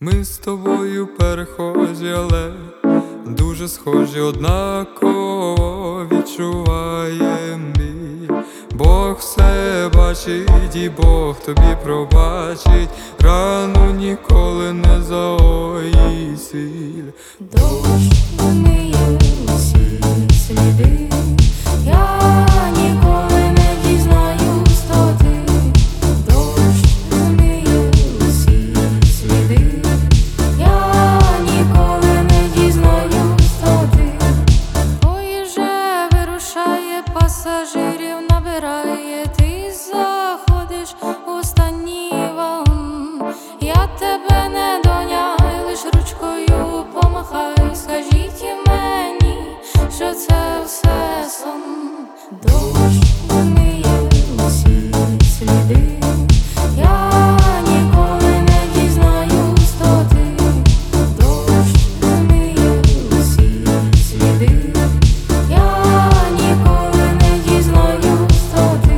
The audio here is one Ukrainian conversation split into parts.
Ми з тобою перехожі, але дуже схожі, однаково відчуваєм біль. Бог все бачить і Бог тобі пробачить, рану ніколи не загоїть сіль. Дощ вимиє усі сліди, я ніколи не дізнаюсь, то ти. Дощ вимиє усі сліди, я ніколи не дізнаюсь, то ти. Поїзд же вирушає, пасажирів набирає, ти заходиш в останній вагон. Я тебе не доняю, лиш ручкою помахай, скажіть мені, що це все сон. Дощ вимиє усі сліди, я ніколи не дізнаюсь, то ти. Дощ вимиє усі сліди, я ніколи не дізнаюсь, то ти.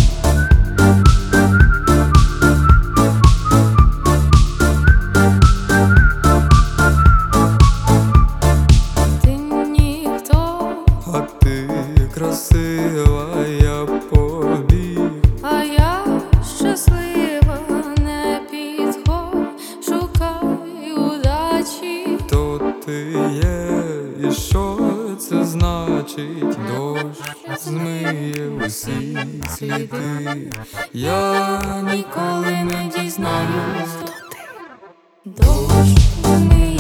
Ти ніхто, А ти красива, я побіг. а я щаслива, не підходь, шукай удачі. Хто ти є і що це значить? Дощ змиє усі сліди, я ніколи не дізнаюсь, хто ти. Дощ вимиє